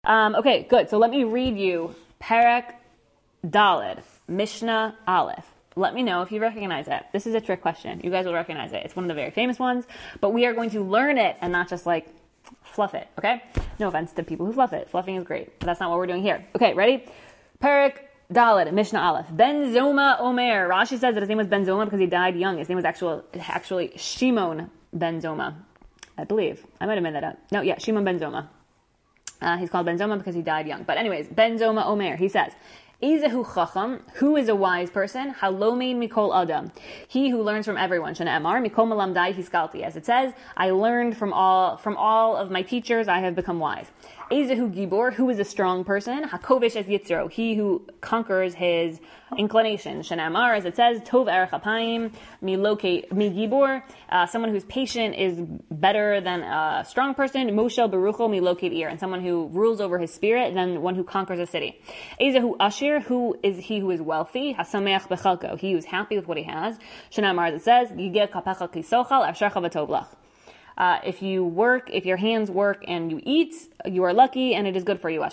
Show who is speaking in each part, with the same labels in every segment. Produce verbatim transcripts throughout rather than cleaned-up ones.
Speaker 1: Um, okay, good. So let me read you Perek Daled, Mishnah Aleph. Let me know if you recognize it. This is a trick question. You guys will recognize it. It's one of the very famous ones, but we are going to learn it and not just like fluff it, okay? No offense to people who fluff it. Fluffing is great, but that's not what we're doing here. Okay, ready? Perek Daled, Mishnah Aleph. Ben Zoma Omer. Rashi says that his name was Ben Zoma because he died young. His name was actual, actually Shimon Ben Zoma, I believe. I might have made that up. No, yeah, Shimon Ben Zoma. Uh, he's called Ben Zoma because he died young. But anyways, Ben Zoma Omer, he says, Izehu Chacham, who is a wise person? Halomein Mikol Adam, he who learns from everyone. Shana Emar Mikol Malamdai Hiskalti, as it says, I learned from all from all of my teachers. I have become wise. Izehu Gibor, who is a strong person? Hakovish es Yitzro, he who conquers his inclination. Shana Emar, as it says, Tov Erech Apayim Milokate Mi Gibor, uh, someone who's patient is better than a strong person. Moshel Berucho Milokate Ir, and someone who rules over his spirit than one who conquers a city. Izehu Ashir, who is he who is wealthy? Hasameach bechalko, he who is happy with what he has. Shana Emar, as it says, Yigeh kapecha kisochal ashercha v'tov lach. Uh, if you work, if your hands work and you eat, you are lucky and it is good for you. It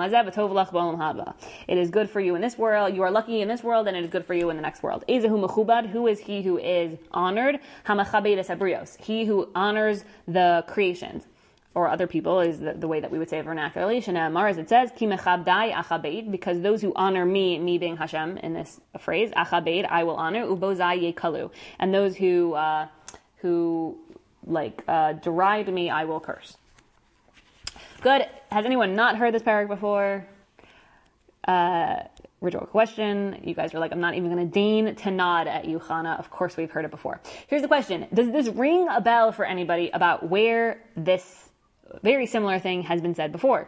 Speaker 1: is good for you in this world. You are lucky in this world and it is good for you in the next world. Who is he who is honored? He who honors the creations, or other people, is the, the way that we would say it vernacularly. Shana as it says, because those who honor me, me being Hashem in this phrase, achabed, I will honor, ubozai yekalu, and those who uh, who like uh, deride me, I will curse. Good. Has anyone not heard this parak before? Uh, rhetorical question. You guys are like, I'm not even going to deign to nod at you, Chana. Of course we've heard it before. Here's the question. Does this ring a bell for anybody about where this very similar thing has been said before?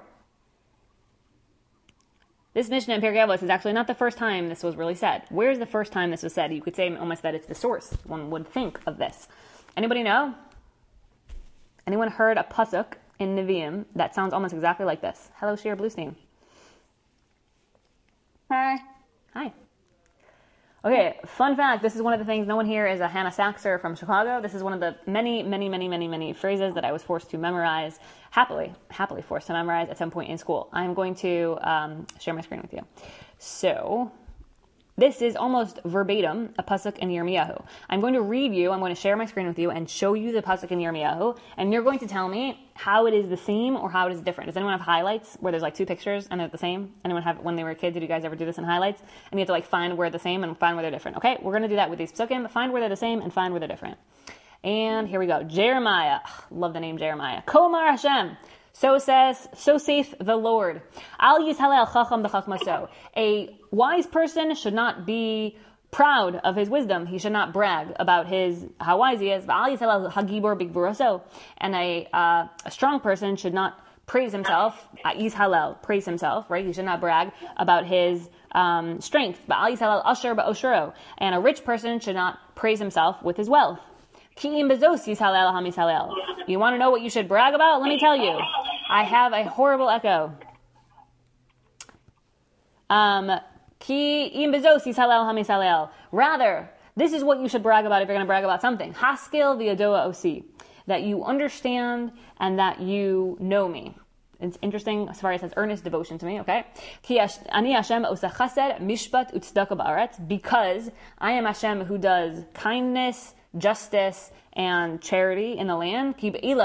Speaker 1: This Mishnah in Pirkei Avos is actually not the first time this was really said. Where's the first time this was said? You could say almost that it's the source. One would think of this. Anybody know? Anyone heard a pasuk in Nevi'im that sounds almost exactly like this? Hello, Shira Bluestein.
Speaker 2: Hi.
Speaker 1: Hi. Okay, fun fact, this is one of the things, no one here is a Hannah Saxer from Chicago. This is one of the many, many, many, many, many phrases that I was forced to memorize, happily, happily forced to memorize at some point in school. I'm going to um, share my screen with you. So, this is almost verbatim a pasuk in Yirmiyahu. I'm going to read you, I'm going to share my screen with you and show you the pasuk in Yirmiyahu, and you're going to tell me how it is the same or how it is different. Does anyone have highlights where there's like two pictures and they're the same? Anyone have, when they were kids, did you guys ever do this in highlights? And you have to like find where they're the same and find where they're different. Okay, we're going to do that with these pasukim, find where they're the same and find where they're different. And here we go. Jeremiah. Love the name Jeremiah. Komar Hashem. So says, so saith the Lord. Al yishalel chacham b'chachmaso. A wise person should not be proud of his wisdom. He should not brag about his how wise he is. Al yishalel hagibor b'gvuraso. And a uh, a strong person should not praise himself. Yishalel, praise himself, right? He should not brag about his um, strength. Al yishalel asher ba'oshero. And a rich person should not praise himself with his wealth. You want to know what you should brag about? Let me tell you. I have a horrible echo. Um, Rather, this is what you should brag about if you're going to brag about something. Haskil v'yadoa osi. That you understand and that you know me. It's interesting, as far as it says earnest devotion to me, okay? Because I am Hashem who does kindness, justice, and charity in the land.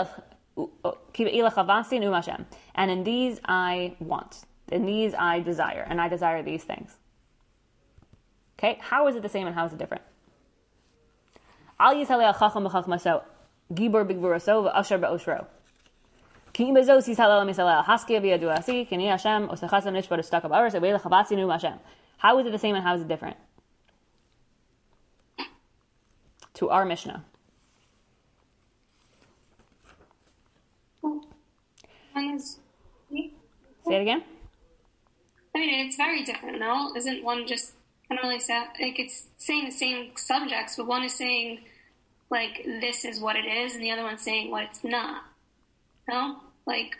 Speaker 1: And in these I want. In these I desire. And I desire these things. Okay? How is it the same and how is it different? Al yishalei chacham b'chachmaso, gibor b'gvuraso, v'asher b'oshro. Ki bezos yishalei misalei, haskia v'yadu asi, kini Hashem, osachasam nishbar ustakab aras, evei lechabasi nu Hashem. How is it the same and how is it different? To our Mishnah. Say it again.
Speaker 2: I mean, it's very different, no? Isn't one just kind of like, like it's saying the same subjects, but one is saying, like, this is what it is, and the other one's saying what it's not. No? Like,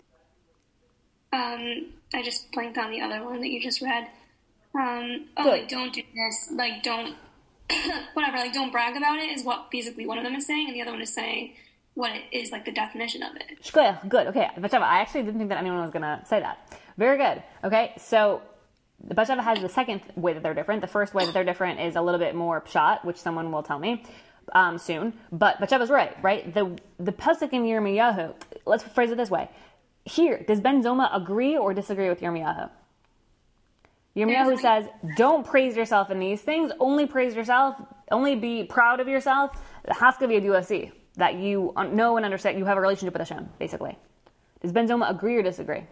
Speaker 2: um, I just blanked on the other one that you just read. Um, oh, Good. Like, don't do this, like, don't, whatever, like, don't brag about it is what basically one of them is saying, and the other one is saying, what it is, like the definition of it.
Speaker 1: Shkoyach, good. Okay, Batsheva, I actually didn't think that anyone was going to say that. Very good. Okay, so the Batsheva has the second way that they're different. The first way that they're different is a little bit more pshat, which someone will tell me um, soon. But Batsheva's right, right? The the pasuk in Yirmiyahu, let's phrase it this way. Here, does Ben Zoma agree or disagree with Yirmiyahu? Yirmiyahu says, don't praise yourself in these things. Only praise yourself. Only be proud of yourself. Haskavi U F C. That you know and understand. You have a relationship with Hashem, basically. Does Ben Zoma agree or disagree?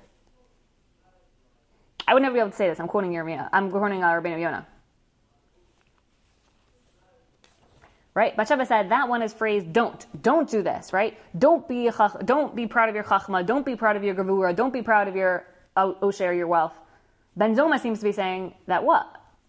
Speaker 1: I would never be able to say this. I'm quoting Yirmiyah. I'm quoting uh, Rabbeinu Yonah. Right? Batsheva said that one is phrased, don't. Don't do this, right? Don't be don't be proud of your chachma. Don't be proud of your gevura. Don't be proud of your osher, your wealth. Ben Zoma seems to be saying that what?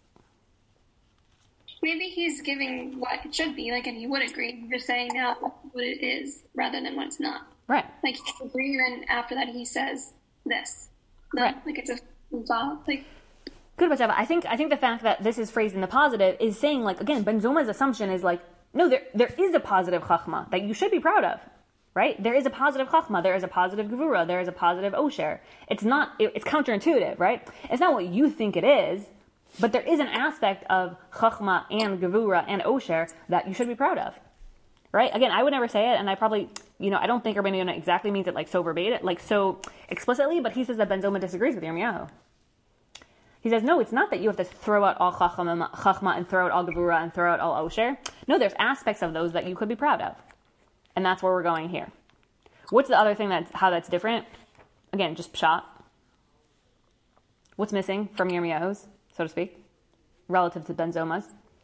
Speaker 2: Maybe he's giving what it should be, like, and he would agree. You're saying now what it is rather than what it's not.
Speaker 1: Right.
Speaker 2: Like, he agrees, and then after that he says this. No,
Speaker 1: right.
Speaker 2: Like, it's a like.
Speaker 1: Good, Batsheva. I think I think the fact that this is phrased in the positive is saying, like, again, Ben Zoma's assumption is like, no, there there is a positive chachma that you should be proud of, right? There is a positive chachma, there is a positive gevura, there is a positive osher. It's not, it, it's counterintuitive, right? It's not what you think it is, but there is an aspect of chachma and gevura and osher that you should be proud of, right? Again, I would never say it, and I probably, you know, I don't think Rabbeinu Yonah exactly means it like so verbatim, like so explicitly, but he says that Ben Zoma disagrees with Yirmiyahu. He says, no, it's not that you have to throw out all chachma, chachma and throw out all gevura and throw out all osher. No, there's aspects of those that you could be proud of. And that's where we're going here. What's the other thing that's, how that's different? Again, just pshat. What's missing from Yirmiyahu's, so to speak, relative to Ben Zoma's?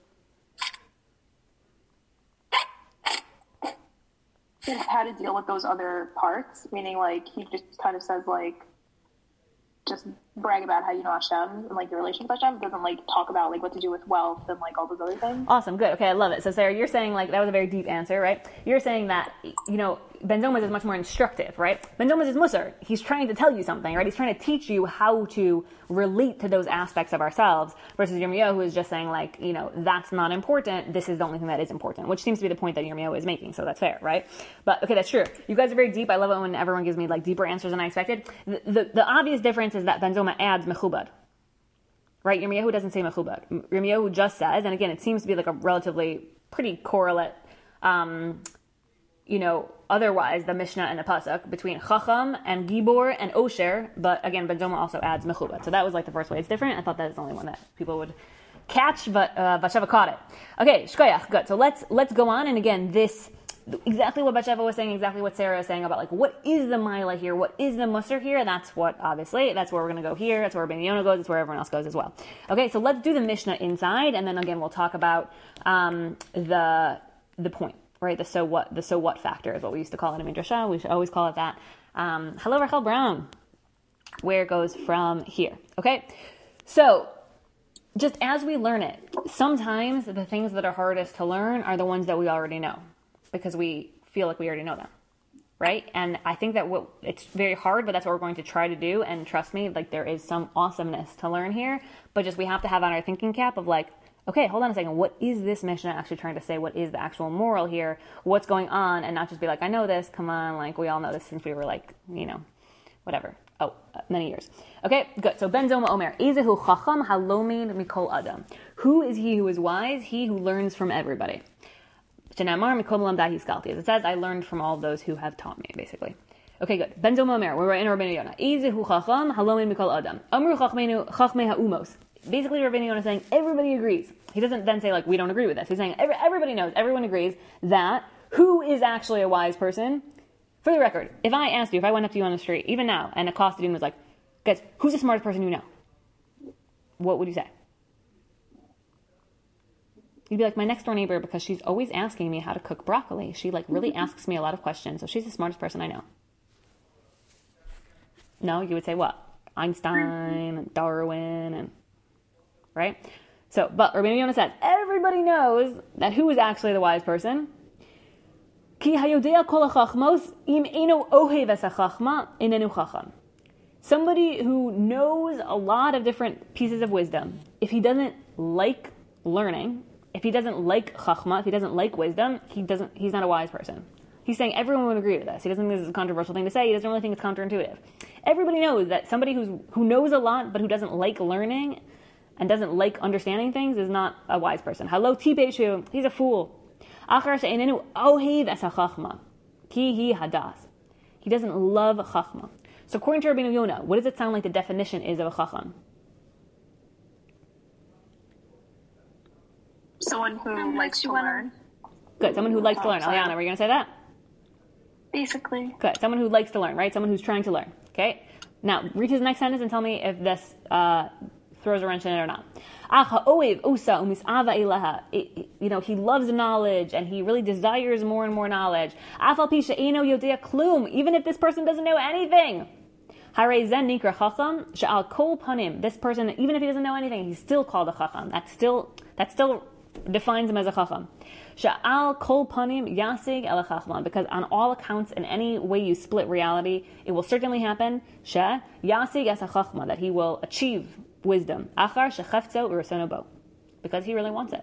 Speaker 3: How to deal with those other parts, meaning like he just kind of says like, just brag about how you know Hashem and like your relationship with Hashem. Doesn't like talk about like what to do with wealth and like all those other things.
Speaker 1: Awesome, good. Okay, I love it. So Sarah, you're saying like that was a very deep answer, right? You're saying that, you know, Ben Zoma's is much more instructive, right? Ben Zoma's is Musar. He's trying to tell you something, right? He's trying to teach you how to relate to those aspects of ourselves, versus Yirmiyahu, who is just saying like, you know, that's not important. This is the only thing that is important, which seems to be the point that Yirmiyahu is making. So that's fair, right? But okay, that's true. You guys are very deep. I love it when everyone gives me like deeper answers than I expected. The the, the obvious difference is that Ben Zoma adds mechubad. Right? Yirmiyahu doesn't say mechubad. Yirmiyahu just says, and again, it seems to be like a relatively pretty correlate, um, you know, otherwise the Mishnah and the Pasuk between Chacham and Gibor and Osher, but again, Ben Zoma also adds mechubad. So that was like the first way it's different. I thought that was the only one that people would catch, but uh, Batsheva caught it. Okay, shkoyach, good. So let's let's go on, and again, this exactly what Batsheva was saying, exactly what Sarah is saying about like what is the Maila here, what is the Musar here. That's what obviously that's where we're going to go here. That's where Rabbeinu Yonah goes. That's where everyone else goes as well. Okay, so let's do the Mishnah inside, and then again we'll talk about um, the the point, right? The so what the so what factor is what we used to call it in Midrashah. We should always call it that. Um, hello, Rachel Brown. Where it goes from here. Okay, so just as we learn it, sometimes the things that are hardest to learn are the ones that we already know, because we feel like we already know them, right? And I think that what it's very hard, but that's what we're going to try to do. And trust me, like there is some awesomeness to learn here, but just we have to have on our thinking cap of like, okay, hold on a second. What is this Mishnah actually trying to say? What is the actual moral here? What's going on? And not just be like, I know this. Come on, like we all know this since we were like, you know, whatever. Oh, uh, many years. Okay, good. So Ben Zoma Omer, Ezehu Chacham Halomin Mikol Adam. Who is he who is wise? He who learns from everybody. As it says, I learned from all those who have taught me, basically. Okay, good. Ben Zoma Omer, we're in Rabbeinu Yonah. Ezehu Chacham Halomin Mikol Adam. Amru Chachmei Ha'umos. Basically, Rabbeinu Yonah is saying everybody agrees. He doesn't then say like we don't agree with this. He's saying every, everybody knows, everyone agrees that who is actually a wise person. For the record, if I asked you, if I went up to you on the street, even now, and accosted you and was like, guys, who's the smartest person you know? What would you say? You'd be like, my next door neighbor, because she's always asking me how to cook broccoli. She like really asks me a lot of questions, so she's the smartest person I know. No, you would say what? Einstein and Darwin and right? So, but Rabbeinu Yonah says, everybody knows that who is actually the wise person. Somebody who knows a lot of different pieces of wisdom, if he doesn't like learning, if he doesn't like chachma, if he doesn't like wisdom, he doesn't. He's not a wise person. He's saying everyone would agree with this. He doesn't think this is a controversial thing to say. He doesn't really think it's counterintuitive. Everybody knows that somebody who's who knows a lot but who doesn't like learning and doesn't like understanding things is not a wise person. Hello, T-Peshu. He's a fool. Achar she'enenu ohev es hachachma ki hi hadas. He doesn't love chachma. So according to Rabbeinu Yonah, what does it sound like the definition is of a chacham?
Speaker 3: Someone who likes to learn.
Speaker 1: Good. Someone who likes to
Speaker 3: Oh,
Speaker 1: learn.
Speaker 3: sorry.
Speaker 1: Eliana, were you going to say that?
Speaker 3: Basically.
Speaker 1: Good. Someone who likes to learn, right? Someone who's trying to learn. Okay? Now, read his next sentence and tell me if this uh, throws a wrench in it or not. Acha oev usa umisava ilaha. It- You know, he loves knowledge and he really desires more and more knowledge. Afal pi she'eno yodea klum. Even if this person doesn't know anything. Harei zen nikra chacham she'al kol panim. This person, even if he doesn't know anything, he's still called a chacham. That's still, that still defines him as a chacham. She'al kol panim yasig el chachma. Because on all accounts, in any way you split reality, it will certainly happen. She yasig es chachma, that he will achieve wisdom. Achar shechefzo urasono bo, because he really wants it.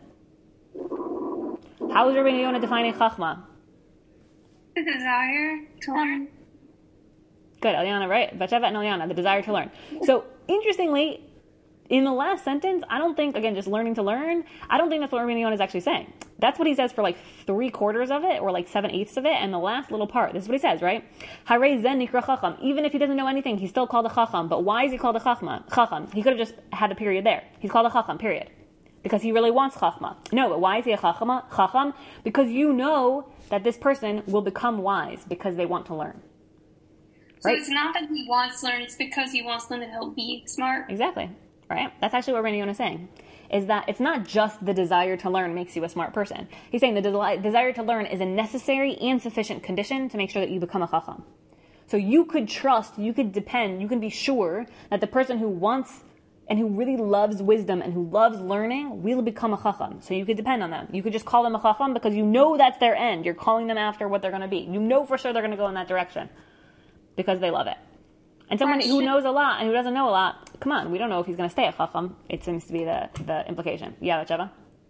Speaker 1: How is Rabbeinu Yonah defining chachma?
Speaker 2: The desire to learn.
Speaker 1: Good, Eliana, right? Batsheva and Eliana, the desire to learn. So, interestingly, in the last sentence, I don't think, again, just learning to learn, I don't think that's what Rabbeinu Yonah is actually saying. That's what he says for like three quarters of it, or like seven eighths of it, and the last little part. This is what he says, right? Harei zen nikra chacham. Even if he doesn't know anything, he's still called a chacham. But why is he called a chachma? Chacham. He could have just had a period there. He's called a chacham, period. Because he really wants chachma. No, but why is he a chachama? Chacham? Because you know that this person will become wise because they want to learn.
Speaker 2: So
Speaker 1: Right.
Speaker 2: it's not that he wants to learn, it's because he wants to learn that he'll be smart.
Speaker 1: Exactly. Right? That's actually what Rabbeinu Yonah is saying. Is that it's not just the desire to learn makes you a smart person. He's saying the de- desire to learn is a necessary and sufficient condition to make sure that you become a chacham. So you could trust, you could depend, you can be sure that the person who wants and who really loves wisdom and who loves learning will become a chacham. So you could depend on them. You could just call them a chacham because you know that's their end. You're calling them after what they're going to be. You know for sure they're going to go in that direction because they love it. And someone who knows a lot and who doesn't know a lot, come on, we don't know if he's going to stay a chacham. It seems to be the, the implication. Yeah, Batsheva?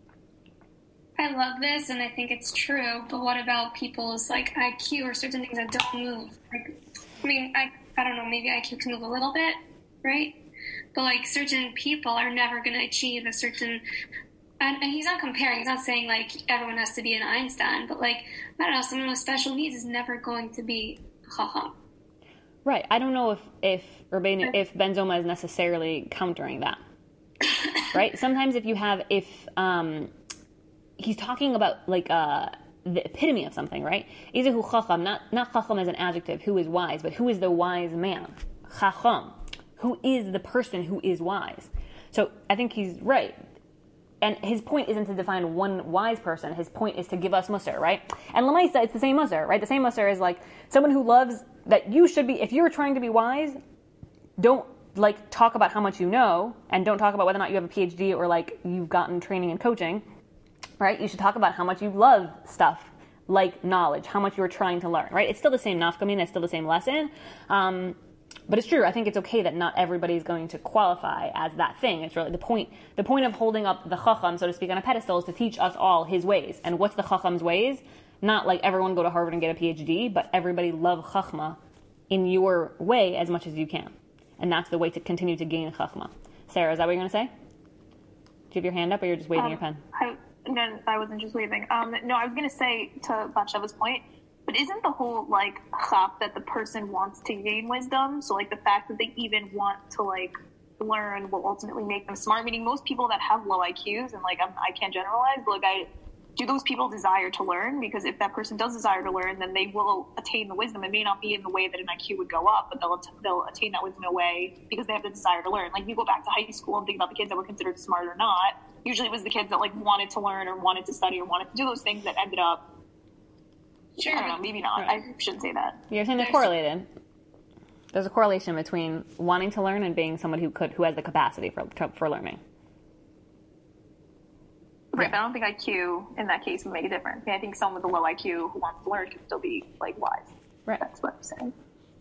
Speaker 2: I love this and I think it's true, but what about people's like I Q or certain things that don't move? Like, I mean, I I don't know, maybe I Q can move a little bit, right? But like certain people are never going to achieve a certain, and, and he's not comparing, he's not saying like everyone has to be an Einstein, but like, I don't know, someone with special needs is never going to be a chacham.
Speaker 1: Right. I don't know if if Rabbeinu, if Ben Zoma is necessarily countering that. Right. Sometimes if you have if um, he's talking about like uh, the epitome of something, right? Izahu chacham, not not chacham as an adjective, who is wise, but who is the wise man? Chacham, who is the person who is wise. So I think he's right. And his point isn't to define one wise person. His point is to give us Musar, right? And Lamaisa, it's the same Musar, right? The same Musar is like someone who loves that you should be, if you're trying to be wise, don't like talk about how much you know and don't talk about whether or not you have a P H D or like you've gotten training and coaching, right? You should talk about how much you love stuff like knowledge, how much you're trying to learn, right? It's still the same nafkamina, it's still the same lesson. Um, But it's true. I think it's okay that not everybody is going to qualify as that thing. It's really the point. The point of holding up the chacham, so to speak, on a pedestal is to teach us all his ways. And what's the chacham's ways? Not like everyone go to Harvard and get a P H D, but everybody love chachma in your way as much as you can. And that's the way to continue to gain chachma. Sarah, is that what you're going to say? Do you have your hand up, or you're just waving
Speaker 3: Um,
Speaker 1: your pen?
Speaker 3: I, no, I wasn't just waving. Um, no, I was going to say to Batsheva's point, but isn't the whole, like, chap that the person wants to gain wisdom? So, like, the fact that they even want to, like, learn will ultimately make them smart? Meaning most people that have low I Qs, and, like, I'm, I can't generalize, but, like, I, do those people desire to learn? Because if that person does desire to learn, then they will attain the wisdom. It may not be in the way that an I Q would go up, but they'll, they'll attain that wisdom in a way because they have the desire to learn. Like, you go back to high school and think about the kids that were considered smart or not. Usually it was the kids that, like, wanted to learn or wanted to study or wanted to do those things that ended up
Speaker 2: Sure.
Speaker 3: I don't know, maybe not.
Speaker 1: Right.
Speaker 3: I shouldn't say that.
Speaker 1: You're saying they're correlated. There's a correlation between wanting to learn and being someone who could, who has the capacity for for learning.
Speaker 3: Right, but I don't think I Q in that case would make a difference. I, mean, I think someone with a low I Q who wants to learn can still be, like, wise.
Speaker 1: Right.
Speaker 3: That's what I'm saying.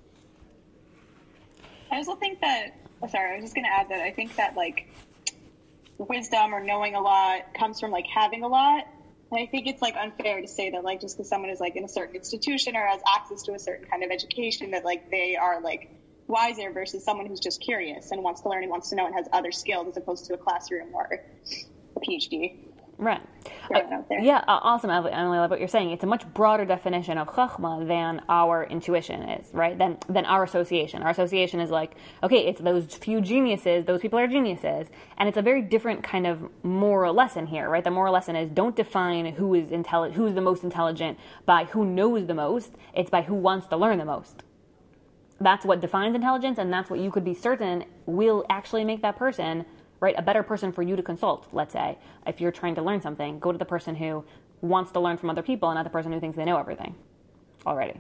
Speaker 4: I also think that, oh, sorry, I was just going to add that I think that, like, wisdom or knowing a lot comes from, like, having a lot. And I think it's like unfair to say that like just because someone is like in a certain institution or has access to a certain kind of education that like they are like wiser versus someone who's just curious and wants to learn and wants to know and has other skills as opposed to a classroom or a PhD.
Speaker 1: Right.
Speaker 4: Throw it out there.
Speaker 1: Yeah, uh, awesome, Emily. I love what you're saying. It's a much broader definition of chachma than our intuition is, right? Than than our association. Our association is like, okay, it's those few geniuses, those people are geniuses, and it's a very different kind of moral lesson here, right? The moral lesson is don't define who is intelligent, who's the most intelligent by who knows the most. It's by who wants to learn the most. That's what defines intelligence, and that's what you could be certain will actually make that person, right, a better person for you to consult, let's say. If you're trying to learn something, go to the person who wants to learn from other people and not the person who thinks they know everything already.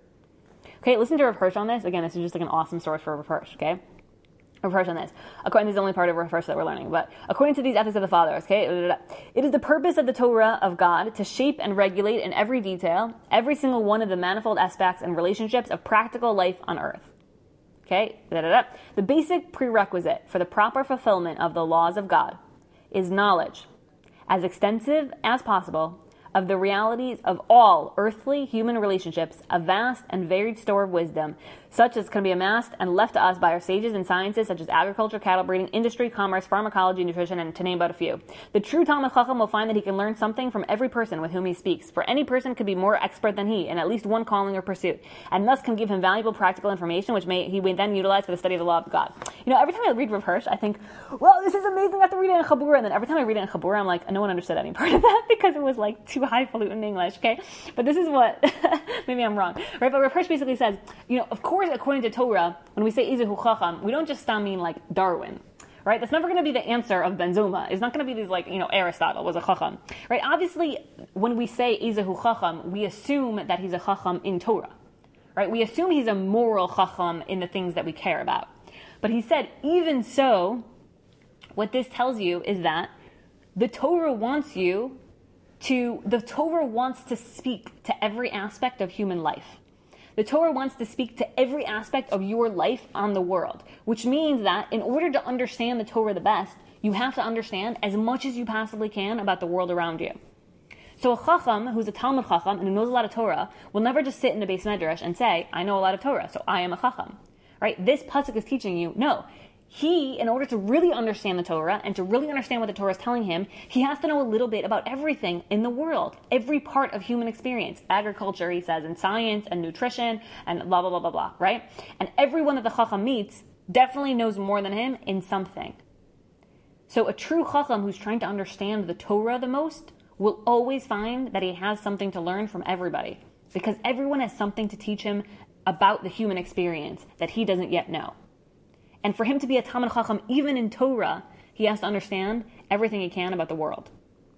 Speaker 1: Okay, listen to Rav Hirsch on this. Again, this is just like an awesome source for Rav Hirsch, okay? Rav Hirsch on this. According, this is the only part of Rav Hirsch that we're learning, but according to these ethics of the fathers, okay, it is the purpose of the Torah of God to shape and regulate in every detail every single one of the manifold aspects and relationships of practical life on earth. Okay, da-da-da. The basic prerequisite for the proper fulfillment of the laws of God is knowledge, as extensive as possible, of the realities of all earthly human relationships, a vast and varied store of wisdom, such as can be amassed and left to us by our sages in sciences such as agriculture, cattle breeding, industry, commerce, pharmacology, nutrition, and to name but a few. The true Talmid Chacham will find that he can learn something from every person with whom he speaks, for any person could be more expert than he in at least one calling or pursuit, and thus can give him valuable practical information which may he may then utilize for the study of the law of God. You know, every time I read Rav Hirsch, I think, well, this is amazing, I have to read it in Chabura, and then every time I read it in Chabura, I'm like, no one understood any part of that because it was like too highfalutin English, okay? But this is what, maybe I'm wrong, right? But Rav Hirsch basically says, you know, of course, according to Torah, when we say Izahu Chacham, we don't just mean like Darwin, right? That's never going to be the answer of Ben Zoma. It's not going to be these like, you know, Aristotle was a Chacham, right? Obviously, when we say Izahu Chacham, we assume that he's a Chacham in Torah, right? We assume he's a moral Chacham in the things that we care about. But he said, even so, what this tells you is that the Torah wants you to, the Torah wants to speak to every aspect of human life. The Torah wants to speak to every aspect of your life on the world, which means that in order to understand the Torah the best, you have to understand as much as you possibly can about the world around you. So a Chacham, who's a Talmid Chacham and who knows a lot of Torah, will never just sit in the Beis Medrash and say, I know a lot of Torah, so I am a Chacham. Right? This pasuk is teaching you, no. He, in order to really understand the Torah and to really understand what the Torah is telling him, he has to know a little bit about everything in the world, every part of human experience. Agriculture, he says, and science, and nutrition, and blah, blah, blah, blah, blah, right? And everyone that the Chacham meets definitely knows more than him in something. So a true Chacham who's trying to understand the Torah the most will always find that he has something to learn from everybody, because everyone has something to teach him about the human experience that he doesn't yet know. And for him to be a Talmid Chacham, even in Torah, he has to understand everything he can about the world.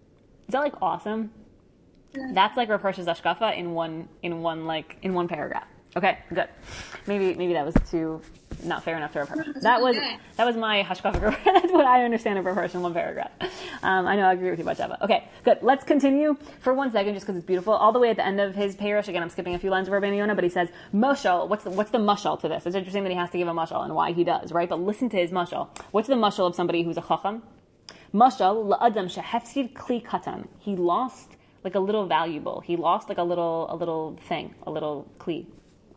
Speaker 1: Is that like awesome? Yeah. That's like Rav Hirsch's Ashkafa in one, in one like in one paragraph. Okay, good. Maybe maybe that was too not fair enough to Rav Hirsch. That was that was my Hashkafa. That's what I understand of Rav Hirsch in one paragraph. Um, I know I agree with you about Java. Okay, good. Let's continue for one second, just because it's beautiful. All the way at the end of his Perush, again, I'm skipping a few lines of Rabbeinu Yonah, but he says mashal. What's the what's the mashal to this? It's interesting that he has to give a mashal and why he does, right? But listen to his mashal. What's the mashal of somebody who's a chacham? Mashal la'adam shehefsid kli katan. He lost like a little valuable. He lost like a little a little thing, a little kli.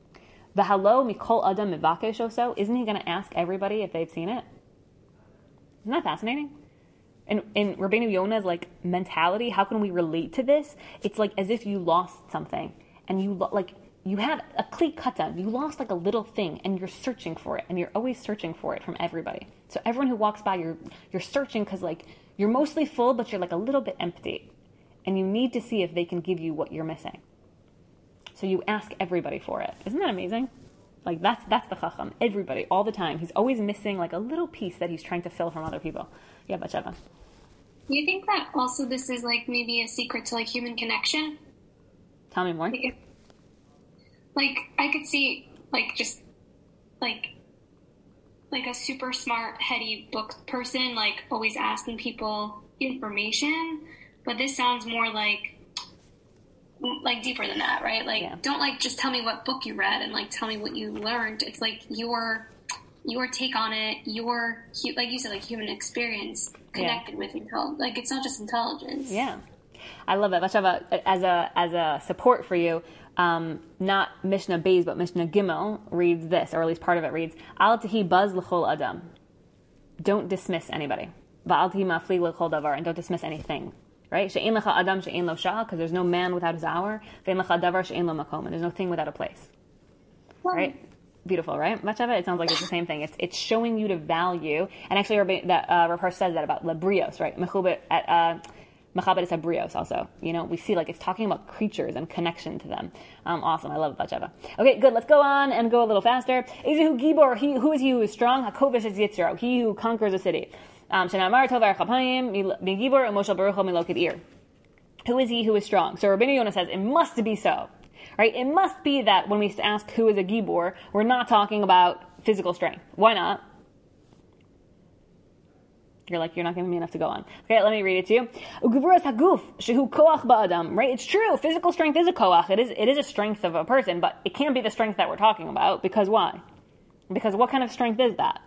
Speaker 1: V'halo mikol adam mivakesh oso. Isn't he going to ask everybody if they've seen it? Isn't that fascinating? In, in Rabbeinu Yonah's like mentality, how can we relate to this? It's like as if you lost something, and you lo- like you had a kli katan. You lost like a little thing, and you're searching for it, and you're always searching for it from everybody. So everyone who walks by, you're you're searching because like you're mostly full, but you're like a little bit empty, and you need to see if they can give you what you're missing. So you ask everybody for it. Isn't that amazing? Like that's that's the Chacham. Everybody, all the time. He's always missing like a little piece that he's trying to fill from other people. Yeah, Batsheva.
Speaker 2: Do you think that also this is like maybe a secret to like human connection?
Speaker 1: Tell me more.
Speaker 2: Like, like I could see like just like like a super smart, heady book person like always asking people information, but this sounds more like like deeper than that, right? Like, yeah. Don't like just tell me what book you read and like tell me what you learned. It's like your your take on it, your like you said, like human experience connected yeah. with intelligence. Like it's not just intelligence.
Speaker 1: Yeah, I love it. Vashava, as a as a support for you, um, not Mishnah Beis, but Mishnah Gimel reads this, or at least part of it reads, Al tehi baz l'chol adam. Don't dismiss anybody. Va'al tehi mafli l'chol davar, and don't dismiss anything. Right? She'en lecha adam she'en lo shah, because there's no man without his hour. Ve'en lecha davar she'en lo makom, and there's no thing without a place. Right? Beautiful, right? Much of it, it sounds like it's the same thing. It's it's showing you to value, and actually, Rabbi, that uh, Rav Hirsch says that about labrios, right? Mechubet at uh, Mechabet is abrios also. You know, we see like it's talking about creatures and connection to them. Um, awesome, I love Bacheva. Okay, good. Let's go on and go a little faster. Izihu Gibor, he who is he who is strong? Hakovish is Yitzro, he who conquers a city. Um, Shenamar Tovar Chapayim Gibor and Moshe Baruch Milokid Ir. Who is he who is strong? So Rabbeinu Yonah says it must be so. Right? It must be that when we ask who is a gibor, we're not talking about physical strength. Why not? You're like, you're not giving me enough to go on. Okay, let me read it to you. Ugevuras haguf shehu koach ba'adam. Right? It's true. Physical strength is a koach. It is. It is a strength of a person, but it can't be the strength that we're talking about. Because why? Because what kind of strength is that?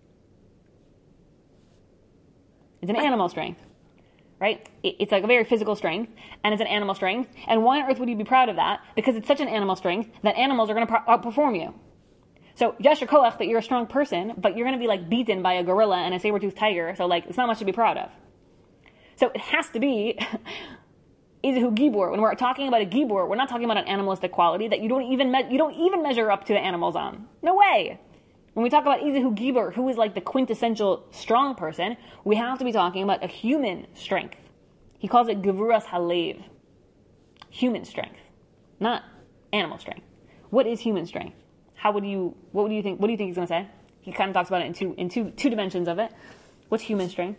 Speaker 1: It's an animal strength. Right? It's like a very physical strength, and it's an animal strength. And why on earth would you be proud of that? Because it's such an animal strength that animals are going to outperform you. So, yasher koach, that you're a strong person, but you're going to be like beaten by a gorilla and a saber-toothed tiger. So, like, it's not much to be proud of. So, it has to be izihu gibor. When we're talking about a gibor, we're not talking about an animalistic quality that you don't even me- you don't even measure up to the animals on. No way. When we talk about Izihu Gibor, who is like the quintessential strong person, we have to be talking about a human strength. He calls it Gevuras Halev. Human strength, not animal strength. What is human strength? How would you, what do you think, what do you think he's going to say? He kind of talks about it in two, in two, two dimensions of it. What's human strength?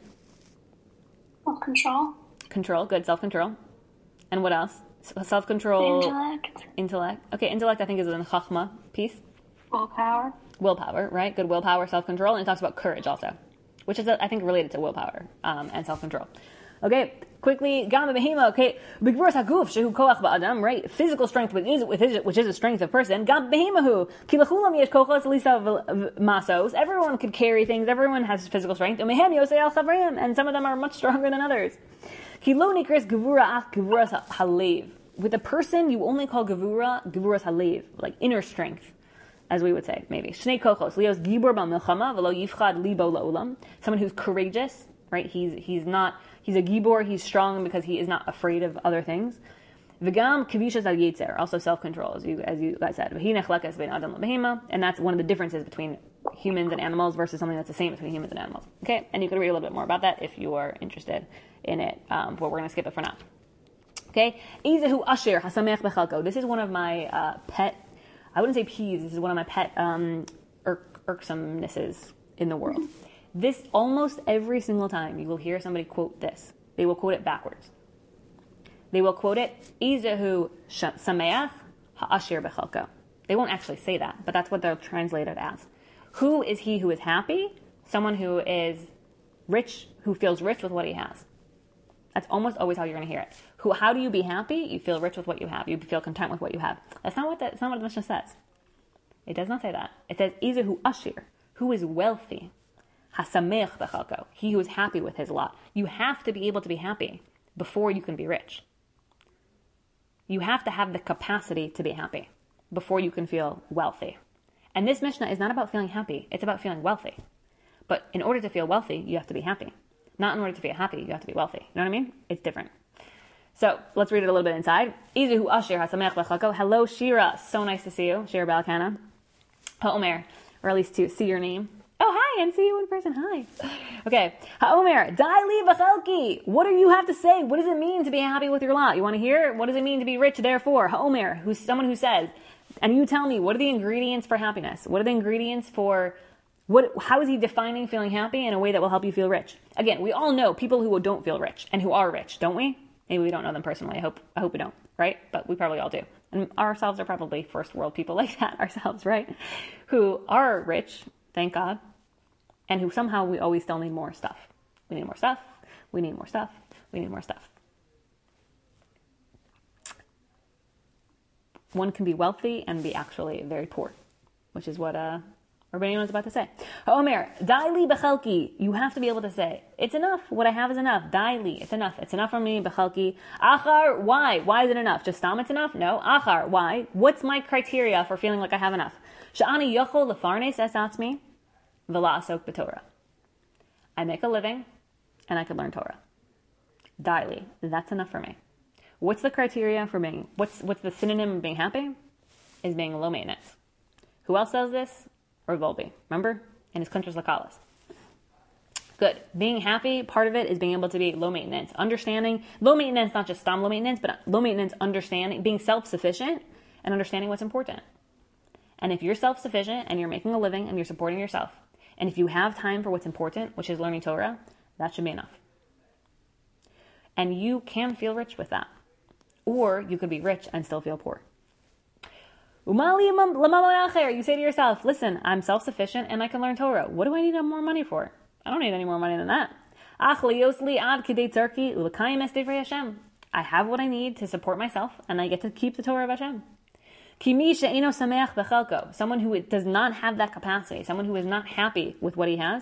Speaker 2: Self-control.
Speaker 1: Control, good, self-control. And what else? Self-control.
Speaker 2: Intellect.
Speaker 1: Intellect. Okay, intellect I think is in the Chachma piece.
Speaker 2: Willpower.
Speaker 1: Willpower, right? Good willpower, self-control, and it talks about courage also, which is, I think, related to willpower um, and self-control. Okay, quickly, Gama Behema, okay, Bigvurs Haguf, Shehu Koach Ba'adam, right? Physical strength, which is, which is a strength of person. Gam Behemohu, Kilachulam Yesh Kochas Lisa Masos. Everyone could carry things, everyone has physical strength. Umehem Yosei Al Chavreim, and some of them are much stronger than others. Kilo Nikris Gevura Ach Gevuras Halev. With a person, you only call Gevura Gevuras Halev, like inner strength, as we would say, maybe. Shnei kochos, Leo's gibor ba'milchama, v'lo yifchad libo la'olam. Someone who's courageous, right? He's he's not, he's a gibor, he's strong because he is not afraid of other things. V'gam kavishas al yetzer, also self-control, as you as you guys said. V'hi nechlekas bein adam l'behema, and that's one of the differences between humans and animals versus something that's the same between humans and animals. Okay, and you can read a little bit more about that if you are interested in it, um, but we're going to skip it for now. Okay, Izahu Asher Hasamech Bechalko. This is one of my uh, pet, I wouldn't say peeves, this is one of my pet um, irk- irksomenesses in the world. This, almost every single time you will hear somebody quote this, they will quote it backwards. They will quote it, Izahu Sameach Ha'ashir Bechalko. They won't actually say that, but that's what they'll translate it as. Who is he who is happy? Someone who is rich, who feels rich with what he has. That's almost always how you're going to hear it. Who? How do you be happy? You feel rich with what you have. You feel content with what you have. That's not what that, that's not what the Mishnah says. It does not say that. It says, Izahu Ashir, who is wealthy. Hasamech Bechalko, he who is happy with his lot. You have to be able to be happy before you can be rich. You have to have the capacity to be happy before you can feel wealthy. And this Mishnah is not about feeling happy. It's about feeling wealthy. But in order to feel wealthy, you have to be happy. Not in order to feel happy, you have to be wealthy. You know what I mean? It's different. So let's read it a little bit inside. Izuhu Ashir Hasamech Bechalko. Hello, Shira. So nice to see you. Shira Balkana. Ha'omer. Or at least to see your name. Oh, hi, and see you in person. Hi. Okay. Ha'omer. Dai li v'chalki. What do you have to say? What does it mean to be happy with your lot? You want to hear? What does it mean to be rich, therefore? Ha'omer. Who's someone who says, and you tell me, what are the ingredients for happiness? What are the ingredients for... What, how is he defining feeling happy in a way that will help you feel rich? Again, we all know people who don't feel rich and who are rich, don't we? Maybe we don't know them personally. I hope I hope we don't, right? But we probably all do. And ourselves are probably first world people like that ourselves, right? Who are rich, thank God, and who somehow we always still need more stuff. We need more stuff. We need more stuff. We need more stuff. One can be wealthy and be actually very poor, which is what... Uh, Rabbeinu Yonah is about to say. Ha'omer, daili bechelki. You have to be able to say, it's enough. What I have is enough. Daili, it's enough. It's enough for me, bechelki. Achar, why? Why is it enough? Just stam, it's enough? No. Achar, why? What's my criteria for feeling like I have enough? Sha'ani yochol lefarnes es atzmi, v'la'asok b'Torah. I make a living, and I can learn Torah. Daili, that's enough for me. What's the criteria for being, what's what's the synonym of being happy? Is being low maintenance. Who else says this? Or Volby. Remember? In his Kuntres Lakalas. Good. Being happy, part of it is being able to be low maintenance. Understanding, low maintenance, not just stam low maintenance, but low maintenance understanding, being self-sufficient and understanding what's important. And if you're self-sufficient and you're making a living and you're supporting yourself, and if you have time for what's important, which is learning Torah, that should be enough. And you can feel rich with that. Or you could be rich and still feel poor. You say to yourself, listen, I'm self-sufficient and I can learn Torah. What do I need more money for? I don't need any more money than that. I have what I need to support myself and I get to keep the Torah of Hashem. Someone who does not have that capacity, someone who is not happy with what he has,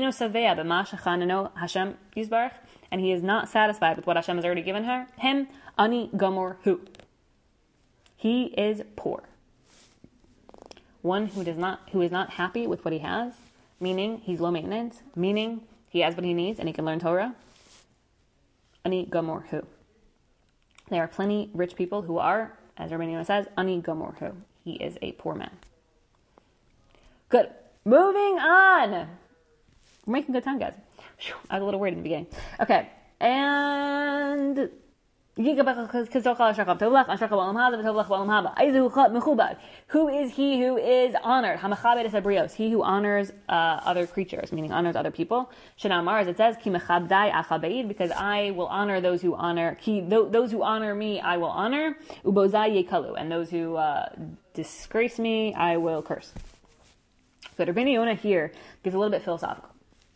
Speaker 1: and he is not satisfied with what Hashem has already given her, him, ani gomor hu. He is poor. One who does not, who is not happy with what he has, meaning he's low maintenance, meaning he has what he needs and he can learn Torah. Ani gomor hu. There are plenty rich people who are, as Rabbeinu Yonah says, ani gomor hu. He is a poor man. Good. Moving on. We're making good time, guys. I was a little worried in the beginning. Okay, and who is he who is honored? He who honors uh, other creatures, meaning honors other people. Shenamar, as it says, because I will honor those who honor. Those who honor me, I will honor. And those who uh, disgrace me, I will curse. So Rabbeinu Yonah here gives a little bit philosophical.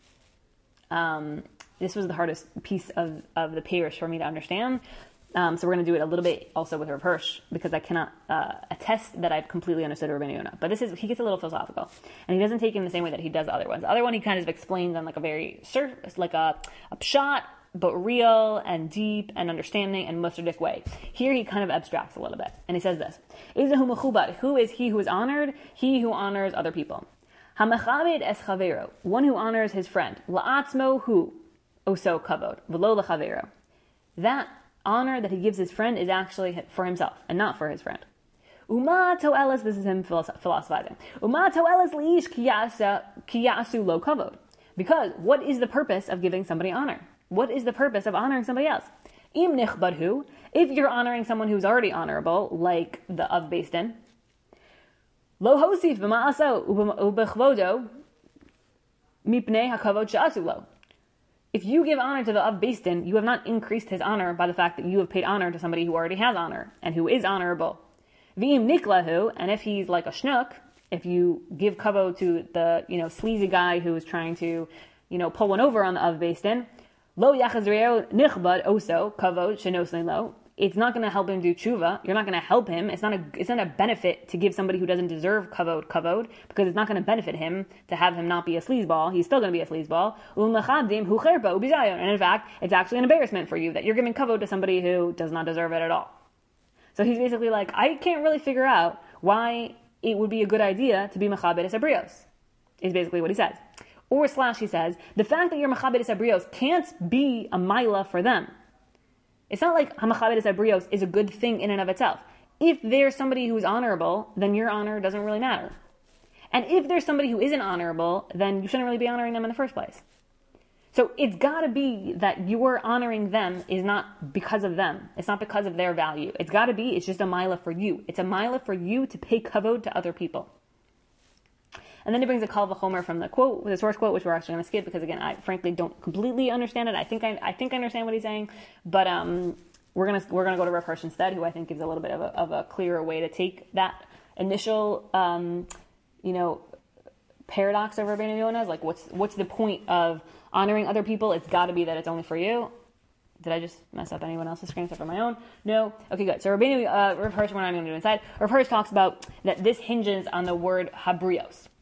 Speaker 1: Um, this was the hardest piece of, of the Peirush for me to understand. Um, so we're going to do it a little bit also with Rav Hirsch because I cannot uh, attest that I've completely understood Rabbeinu Yonah. But this is, he gets a little philosophical. And he doesn't take it in the same way that he does the other ones. The other one he kind of explains on like a very surface, like a, a pshat, but real and deep and understanding and Mussardic way. Here he kind of abstracts a little bit. And he says this. Who is he who is honored? He who honors other people. Hamachabed es chavero, one who honors his friend. La'atzmo hu oso kavod, v'lo l'chavero. That honor that he gives his friend is actually for himself and not for his friend. Uma to'elas, this is him philosophizing. Uma to'elas li'ish ki ya'asu lo kavod. Because what is the purpose of giving somebody honor? What is the purpose of honoring somebody else? Im nichbadhu, if you're honoring someone who's already honorable, like the of Beis Din, lo hosif b'ma'aso ubechvodo mipnei hakavod she'asu lo. If you give honor to the of Beis Din, you have not increased his honor by the fact that you have paid honor to somebody who already has honor and who is honorable. V'im niklahu, and if he's like a schnook, if you give kavod to the, you know, sleazy guy who is trying to, you know, pull one over on the of Beis Din, lo yachazreo nichbad oso kavod shenosne lo. It's not going to help him do tshuva. You're not going to help him. It's not a, it's not a benefit to give somebody who doesn't deserve kavod, kavod, because it's not going to benefit him to have him not be a sleazeball. He's still going to be a sleazeball. And in fact, it's actually an embarrassment for you that you're giving kavod to somebody who does not deserve it at all. So he's basically like, I can't really figure out why it would be a good idea to be machabed es abrios, is basically what he says. Or slash, he says, the fact that you're machabed es abrios can't be a maila for them. It's not like hamachabed es abrios is a good thing in and of itself. If there's somebody who's honorable, then your honor doesn't really matter. And if there's somebody who isn't honorable, then you shouldn't really be honoring them in the first place. So it's got to be that your honoring them is not because of them. It's not because of their value. It's got to be, it's just a milah for you. It's a milah for you to pay kavod to other people. And then he brings a kal v'chomer from the quote, the source quote, which we're actually going to skip because, again, I frankly don't completely understand it. I think I, I think I understand what he's saying, but um, we're gonna we're gonna go to Rav Hirsch instead, who I think gives a little bit of a, of a clearer way to take that initial, um, you know, paradox of Rabbeinu Yonah. Like, what's what's the point of honoring other people? It's got to be that it's only for you. Did I just mess up anyone else's screen except for my own? No. Okay, good. So Rabbeinu, uh, Rav Hirsch, we're not going to do inside. Rav Hirsch talks about that this hinges on the word habrios.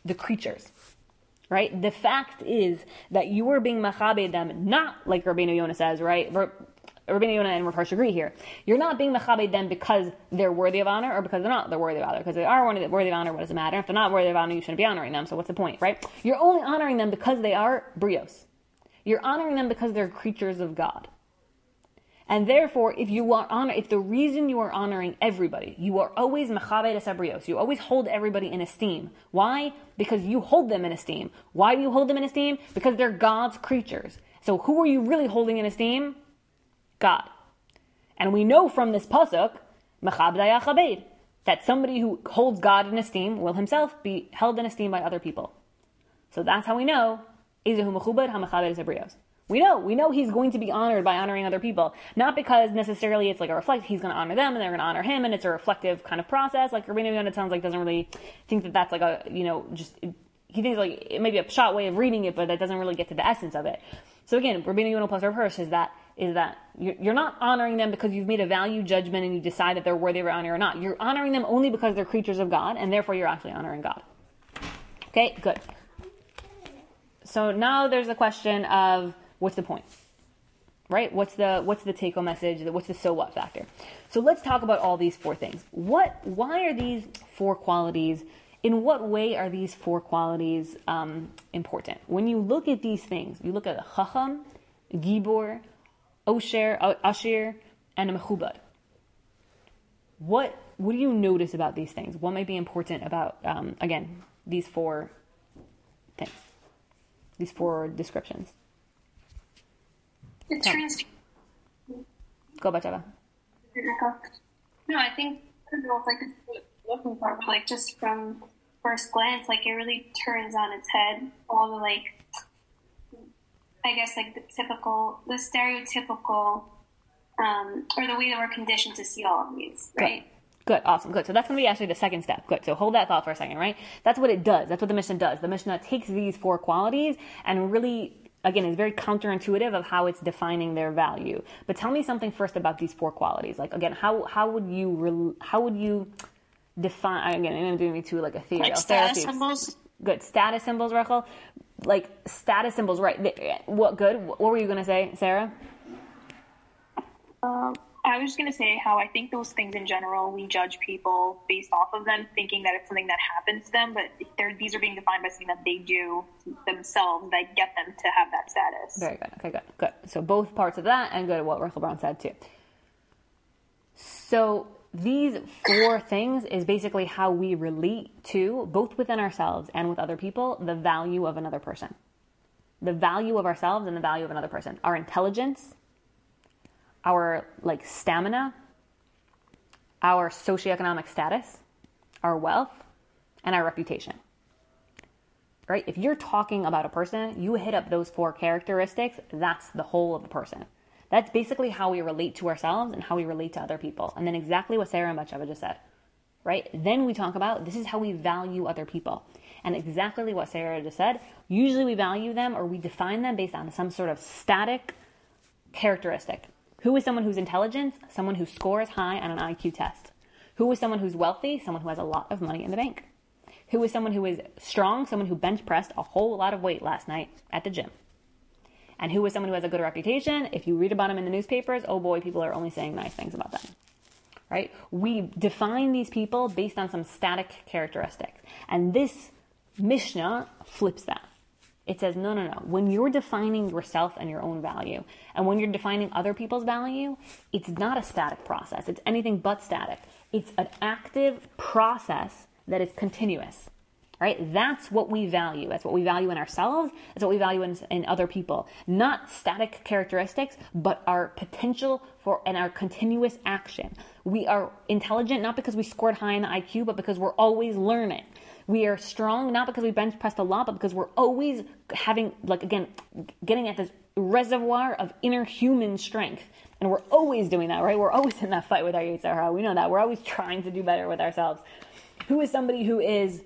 Speaker 1: the creatures. Right? The fact is that you are being machabed them, not like Rabbeinu Yonah says, right? Rabbeinu Yonah and Rav Hirsch agree here. You're not being machabed them because they're worthy of honor or because they're not they're worthy of honor. Because they are worthy of honor, what does it matter? If they're not worthy of honor, you shouldn't be honoring them. So what's the point, right? You're only honoring them because they are brios. You're honoring them because they're creatures of God. And therefore, if you are honor, if the reason you are honoring everybody, you are always machabed es habrios. You always hold everybody in esteem. Why? Because you hold them in esteem. Why do you hold them in esteem? Because they're God's creatures. So who are you really holding in esteem? God. And we know from this pasuk, machabed yachabed, that somebody who holds God in esteem will himself be held in esteem by other people. So that's how we know izehu mechubed hamachabed es habrios. We know, we know he's going to be honored by honoring other people. Not because necessarily it's like a reflect, he's going to honor them and they're going to honor him and it's a reflective kind of process. Like Rabbeinu Yonah, it sounds like doesn't really think that that's like a, you know, just, he thinks like it may be a shot way of reading it, but that doesn't really get to the essence of it. So again, Rabbeinu Yonah plus Rav Hirsch is that, is that you're not honoring them because you've made a value judgment and you decide that they're worthy of honor or not. You're honoring them only because they're creatures of God and therefore you're actually honoring God. Okay, good. So now there's a question of, what's the point, right? What's the what's the take-home message? What's the so what factor? So let's talk about all these four things. What? Why are these four qualities? In what way are these four qualities um, important? When you look at these things, you look at Chacham, Gibor, Osher, Ashir, and Mechubad. What what do you notice about these things? What might be important about um, again these four things? These four descriptions.
Speaker 2: It turns.
Speaker 1: Go, Batsheva.
Speaker 2: No, I think I don't know if I could looking for, but like just from first glance, like it really turns on its head all the like, I guess like the typical, the stereotypical, um, or the way that we're conditioned to see all of these, right?
Speaker 1: Good. Good, awesome, good. So that's going to be actually the second step. Good. So hold that thought for a second, right? That's what it does. That's what the Mishnah does. The Mishnah takes these four qualities and really, again, it's very counterintuitive of how it's defining their value. But tell me something first about these four qualities. Like, again, how how would you how would you define? Again, I'm going to do me to like a theory.
Speaker 4: Like status symbols.
Speaker 1: Good status symbols, Rachel. Like status symbols, right? What good? What were you going to say, Sarah?
Speaker 4: Um, I was just going to say how I think those things in general, we judge people based off of them, thinking that it's something that happens to them, but they're, these are being defined by something that they do themselves that get them to have that status.
Speaker 1: Very good. Okay, good. Good. So both parts of that and good at what Rachel Brown said too. So these four things is basically how we relate to, both within ourselves and with other people, the value of another person. The value of ourselves and the value of another person. Our intelligence, our like stamina, our socioeconomic status, our wealth, and our reputation. Right? If you're talking about a person, you hit up those four characteristics, that's the whole of the person. That's basically how we relate to ourselves and how we relate to other people. And then exactly what Sarah and Batsheva just said. Right? Then we talk about this is how we value other people. And exactly what Sarah just said, usually we value them or we define them based on some sort of static characteristic. Who is someone who's intelligent? Someone who scores high on an I Q test. Who is someone who's wealthy? Someone who has a lot of money in the bank. Who is someone who is strong? Someone who bench pressed a whole lot of weight last night at the gym. And who is someone who has a good reputation? If you read about them in the newspapers, oh boy, people are only saying nice things about them. Right? We define these people based on some static characteristics. And this Mishnah flips that. It says, no, no, no. When you're defining yourself and your own value, and when you're defining other people's value, it's not a static process. It's anything but static. It's an active process that is continuous, right? That's what we value. That's what we value in ourselves. That's what we value in, in other people. Not static characteristics, but our potential for and our continuous action. We are intelligent not because we scored high in the I Q, but because we're always learning. We are strong, not because we bench pressed a lot, but because we're always having, like, again, getting at this reservoir of inner human strength. And we're always doing that, right? We're always in that fight with our Yetzer Hara. We know that. We're always trying to do better with ourselves. Who is somebody who is,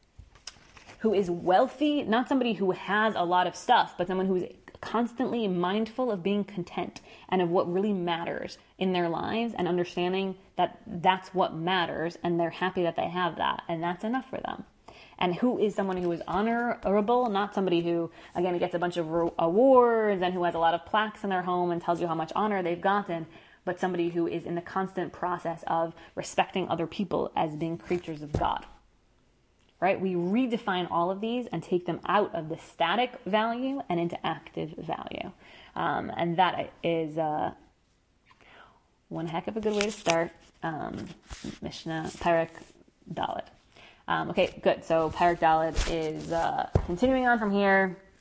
Speaker 1: who is wealthy? Not somebody who has a lot of stuff, but someone who is constantly mindful of being content and of what really matters in their lives and understanding that that's what matters and they're happy that they have that and that's enough for them. And who is someone who is honorable, not somebody who, again, gets a bunch of awards and who has a lot of plaques in their home and tells you how much honor they've gotten, but somebody who is in the constant process of respecting other people as being creatures of God. Right? We redefine all of these and take them out of the static value and into active value. Um, and that is uh, one heck of a good way to start um, Mishnah, Perek Dalet. Um, okay, good. So Perek Dalet is uh, continuing on from here.